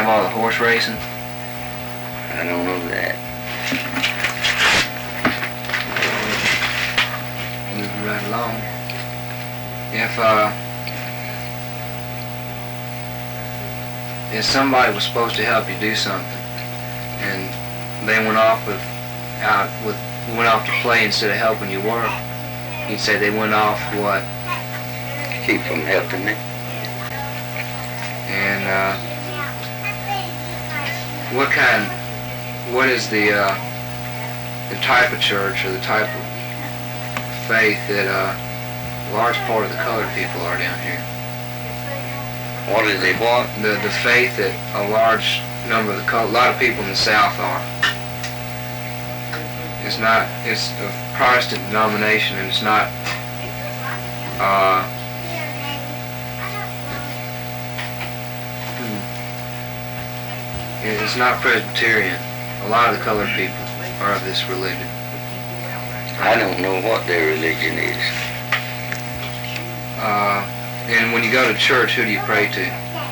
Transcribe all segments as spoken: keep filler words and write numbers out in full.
have all the horse racing? I don't know that. Moving right along. If uh, if somebody was supposed to help you do something, and they went off with out with went off to play instead of helping you work, you'd say they went off what? Keep from helping me. And uh, what kind? What is the uh, the type of church or the type of faith that uh, a large part of the colored people are down here? What is it? What? The the faith that a large number of the col- a lot of people in the South are. It's not. It's a Protestant denomination, and it's not. Uh, hmm, it's not Presbyterian. A lot of the colored people are of this religion. I don't know what their religion is. Uh, and when you go to church, who do you pray to?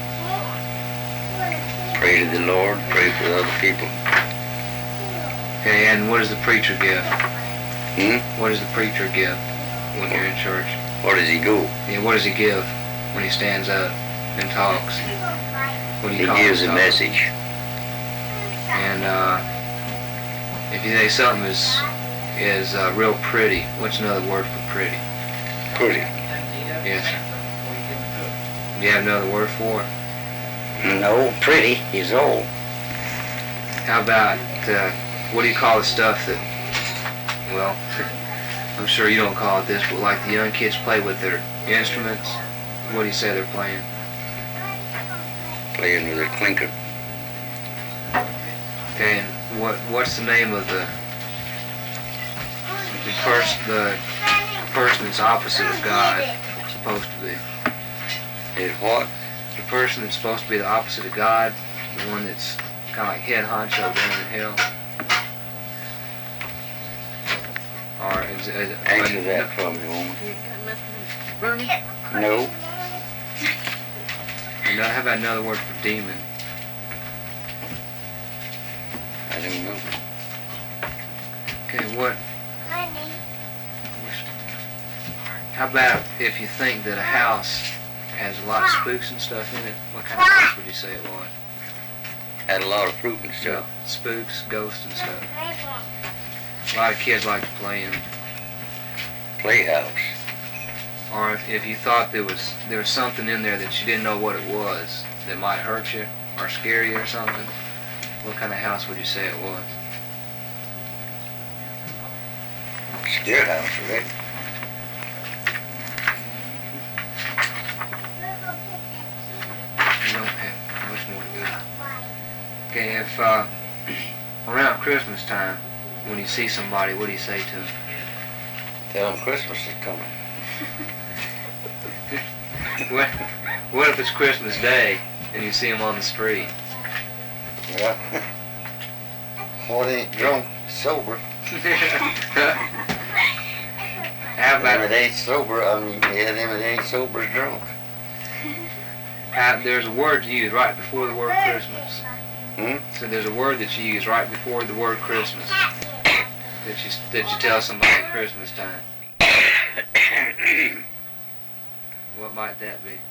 Pray to the Lord, pray for other people. Okay, and what does the preacher give? Hmm? What does the preacher give when you're in church? Where does he go? Yeah, what does he give when he stands up and talks? What do you He call gives him a talk? message. And uh, if you say something is is uh, real pretty, what's another word for pretty? Pretty. Yes, sir. Do you have another word for it? No, pretty is old. How about, uh, what do you call the stuff that, well, I'm sure you don't call it this, but like the young kids play with their instruments, what do you say they're playing? Playing with a clinker. Okay, and what what's the name of the the person the person that's opposite of God supposed to be? Is what? The person that's supposed to be the opposite of God, the one that's kind of like head honcho down in hell. Or is it? Answer that for me, woman. Bernie? No. No, how about another word for demon? I don't know. Okay, what? How about if you think that a house has a lot of spooks and stuff in it, what kind of house would you say it was? Had a lot of fruit and stuff. Spooks, ghosts and stuff. A lot of kids like to play in. Playhouse. Or if, if you thought there was there was something in there that you didn't know what it was that might hurt you or scare you or something, what kind of house would you say it was? Scare house, right? You don't have much more to go. Okay, if uh, around Christmas time, when you see somebody, what do you say to them? Tell them Christmas is coming. What, what if it's Christmas Day and you see them on the street? Well, what ain't drunk, sober. How Them that about, ain't sober, I mean, yeah, them that ain't sober is drunk. how, there's a word you use right before the word Christmas. Hmm? So there's a word that you use right before the word Christmas that you that you tell somebody at Christmas time. What might that be?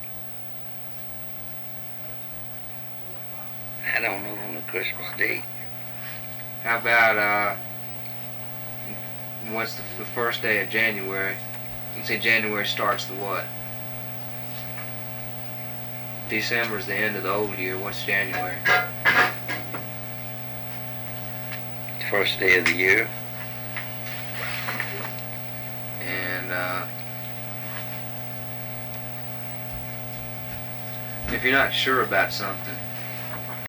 I don't know on the Christmas day. How about uh, what's the, the first day of January? You can say January starts the what? December is the end of the old year. What's January? First day of the year. And uh, if you're not sure about something,